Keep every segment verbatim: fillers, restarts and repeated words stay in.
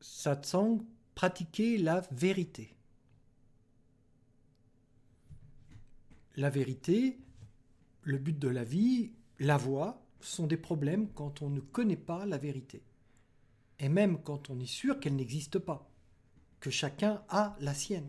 Satsang, pratiquer la vérité. La vérité, le but de la vie, la voie, sont des problèmes quand on ne connaît pas la vérité. Et même quand on est sûr qu'elle n'existe pas, que chacun a la sienne.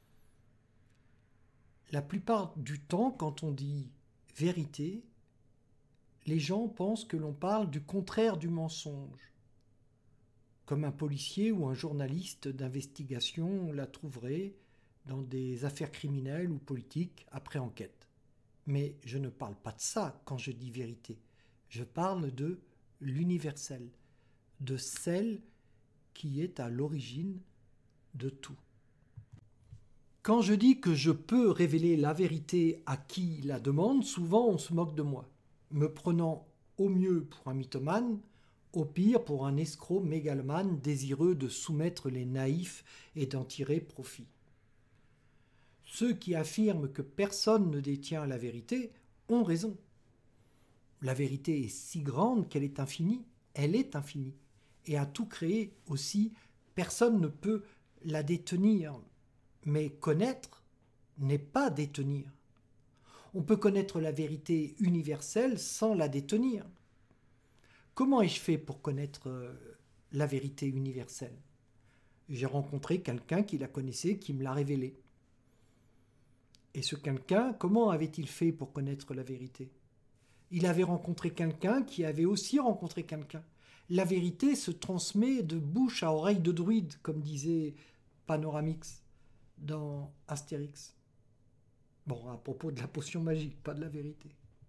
La plupart du temps, quand on dit vérité, les gens pensent que l'on parle du contraire du mensonge. Comme un policier ou un journaliste d'investigation la trouverait dans des affaires criminelles ou politiques après enquête. Mais je ne parle pas de ça quand je dis vérité. Je parle de l'universel, de celle qui est à l'origine de tout. Quand je dis que je peux révéler la vérité à qui la demande, souvent on se moque de moi, me prenant au mieux pour un mythomane, au pire pour un escroc mégalomane désireux de soumettre les naïfs et d'en tirer profit. Ceux qui affirment que personne ne détient la vérité ont raison. La vérité est si grande qu'elle est infinie, elle est infinie, et à tout créer aussi, personne ne peut la détenir. Mais connaître n'est pas détenir. On peut connaître la vérité universelle sans la détenir. Comment ai-je fait pour connaître la vérité universelle ? J'ai rencontré quelqu'un qui la connaissait, qui me l'a révélée. Et ce quelqu'un, comment avait-il fait pour connaître la vérité ? Il avait rencontré quelqu'un qui avait aussi rencontré quelqu'un. La vérité se transmet de bouche à oreille de druide, comme disait Panoramix dans Astérix. Bon, à propos de la potion magique, pas de la vérité.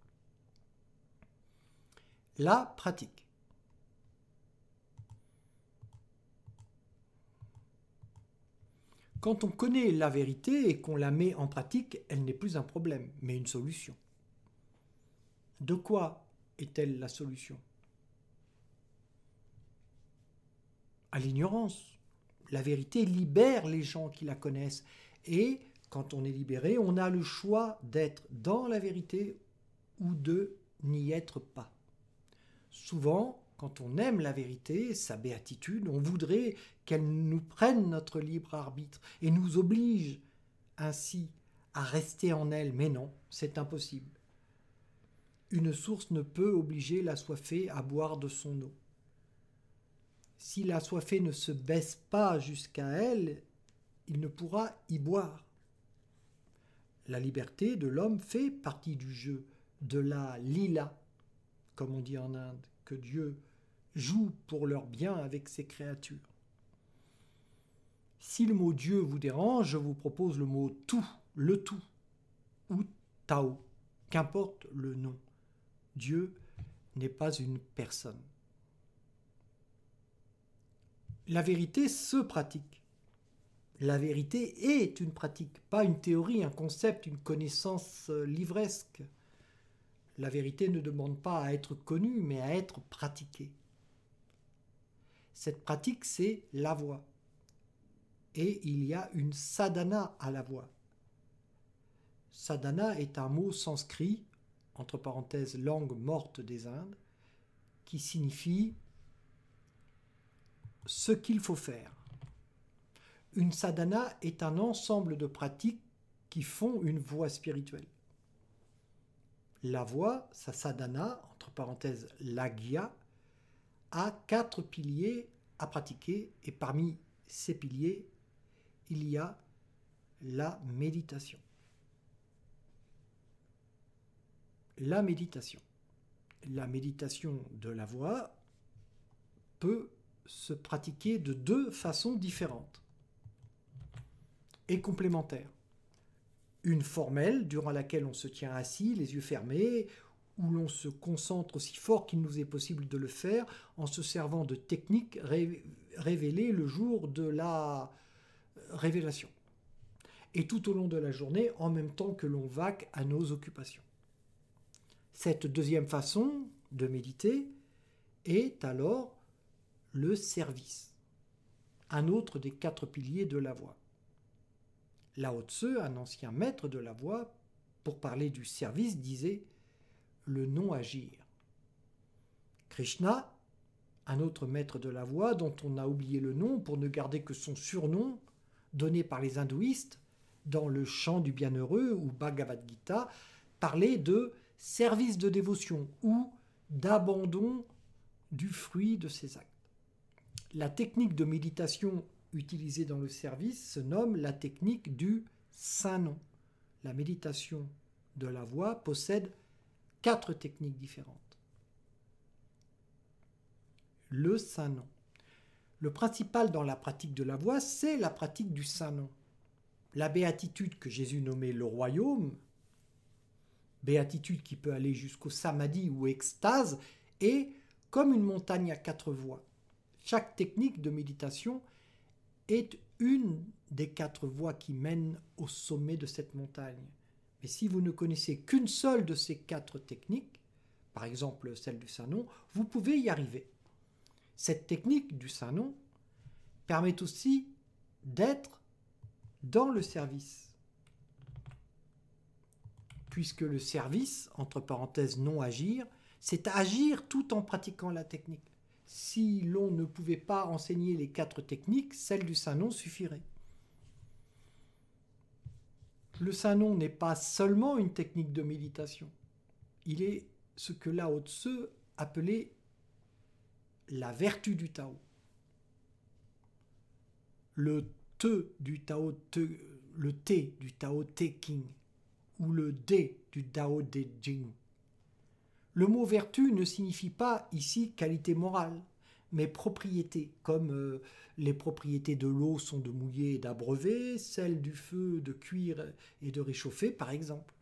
La pratique. Quand on connaît la vérité et qu'on la met en pratique, elle n'est plus un problème, mais une solution. De quoi est-elle la solution ? À l'ignorance. La vérité libère les gens qui la connaissent. Et quand on est libéré, on a le choix d'être dans la vérité ou de n'y être pas. Souvent, quand on aime la vérité, sa béatitude, on voudrait qu'elle nous prenne notre libre arbitre et nous oblige ainsi à rester en elle. Mais non, c'est impossible. Une source ne peut obliger l'assoiffé à boire de son eau. Si l'assoiffé ne se baisse pas jusqu'à elle, il ne pourra y boire. La liberté de l'homme fait partie du jeu, de la lila, comme on dit en Inde, que Dieu joue pour leur bien avec ses créatures. Si le mot Dieu vous dérange, je vous propose le mot tout, le tout, ou Tao, qu'importe le nom. Dieu n'est pas une personne. La vérité se pratique. La vérité est une pratique, pas une théorie, un concept, une connaissance livresque. La vérité ne demande pas à être connue, mais à être pratiquée. Cette pratique, c'est la voie. Et il y a une sadhana à la voie. Sadhana est un mot sanskrit, entre parenthèses langue morte des Indes, qui signifie ce qu'il faut faire. Une sadhana est un ensemble de pratiques qui font une voie spirituelle. La voie, sa sadhana, entre parenthèses lagya, a quatre piliers à pratiquer et parmi ces piliers, il y a la méditation. La méditation. La méditation de la voie peut se pratiquer de deux façons différentes et complémentaires. Une formelle, durant laquelle on se tient assis, les yeux fermés, où l'on se concentre aussi fort qu'il nous est possible de le faire, en se servant de techniques ré- révélées le jour de la révélation. Et tout au long de la journée, en même temps que l'on vaque à nos occupations. Cette deuxième façon de méditer est alors le service, un autre des quatre piliers de la voie. Lao Tse, un ancien maître de la voie, pour parler du service, disait le non-agir. Krishna un autre maître de la voix dont on a oublié le nom pour ne garder que son surnom donné par les hindouistes dans le chant du bienheureux ou Bhagavad Gita, parlait de service de dévotion ou d'abandon du fruit de ses actes. La technique de méditation utilisée dans le service se nomme la technique du saint nom. La méditation de la voix possède quatre techniques différentes. Le saint nom. Le principal dans la pratique de la voix, c'est la pratique du saint nom. La béatitude que Jésus nommait le royaume, béatitude qui peut aller jusqu'au samadhi ou extase, est comme une montagne à quatre voies. Chaque technique de méditation est une des quatre voies qui mènent au sommet de cette montagne. Mais si vous ne connaissez qu'une seule de ces quatre techniques, par exemple celle du saint nom, vous pouvez y arriver. Cette technique du saint nom permet aussi d'être dans le service. Puisque le service, entre parenthèses non agir, c'est agir tout en pratiquant la technique. Si l'on ne pouvait pas enseigner les quatre techniques, celle du saint nom suffirait. Le saint nom n'est pas seulement une technique de méditation. Il est ce que Lao Tzu appelait la vertu du Tao. Le Te du Tao Te, le T du Tao Te Ching ou le D du Tao Te Ching. Le mot vertu ne signifie pas ici qualité morale, mais propriété, comme euh, les propriétés de l'eau sont de mouiller et d'abreuver, celles du feu de cuire et de réchauffer, par exemple.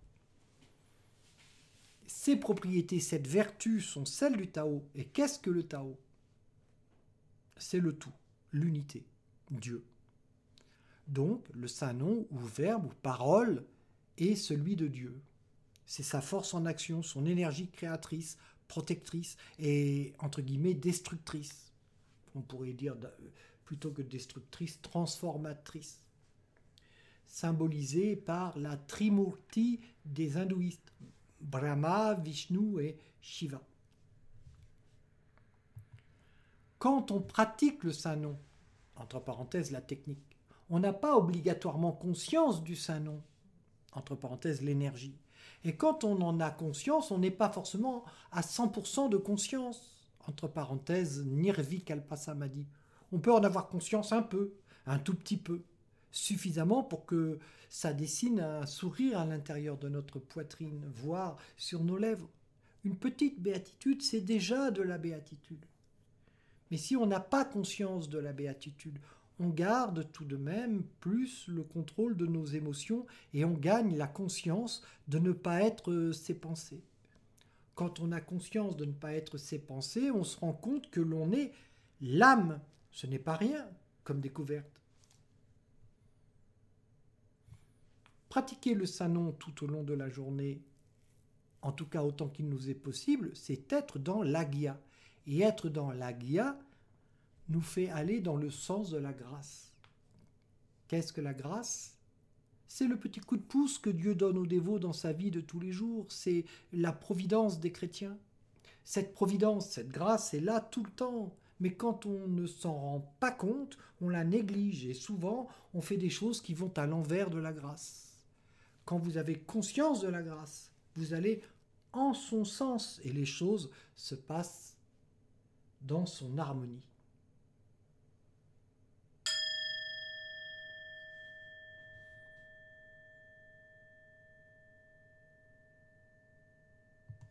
Ces propriétés, cette vertu sont celles du Tao. Et qu'est-ce que le Tao ? C'est le tout, l'unité, Dieu. Donc, le saint nom, ou verbe, ou parole, est celui de Dieu. C'est sa force en action, son énergie créatrice, protectrice et, entre guillemets, destructrice. On pourrait dire, plutôt que destructrice, transformatrice. Symbolisée par la Trimurti des hindouistes, Brahma, Vishnu et Shiva. Quand on pratique le saint nom, entre parenthèses la technique, on n'a pas obligatoirement conscience du saint nom, entre parenthèses l'énergie. Et quand on en a conscience, on n'est pas forcément à cent pour cent de conscience, entre parenthèses nirvikalpa samadhi. On peut en avoir conscience un peu, un tout petit peu, suffisamment pour que ça dessine un sourire à l'intérieur de notre poitrine, voire sur nos lèvres. Une petite béatitude, c'est déjà de la béatitude. Mais si on n'a pas conscience de la béatitude, on garde tout de même plus le contrôle de nos émotions et on gagne la conscience de ne pas être ses pensées. Quand on a conscience de ne pas être ses pensées, on se rend compte que l'on est l'âme. Ce n'est pas rien comme découverte. Pratiquer le saint nom tout au long de la journée, en tout cas autant qu'il nous est possible, c'est être dans l'agya. Et être dans l'agya nous fait aller dans le sens de la grâce. Qu'est-ce que la grâce ? C'est le petit coup de pouce que Dieu donne aux dévots dans sa vie de tous les jours. C'est la providence des chrétiens. Cette providence, cette grâce est là tout le temps. Mais quand on ne s'en rend pas compte, on la néglige et souvent on fait des choses qui vont à l'envers de la grâce. Quand vous avez conscience de la grâce, vous allez en son sens et les choses se passent dans son harmonie.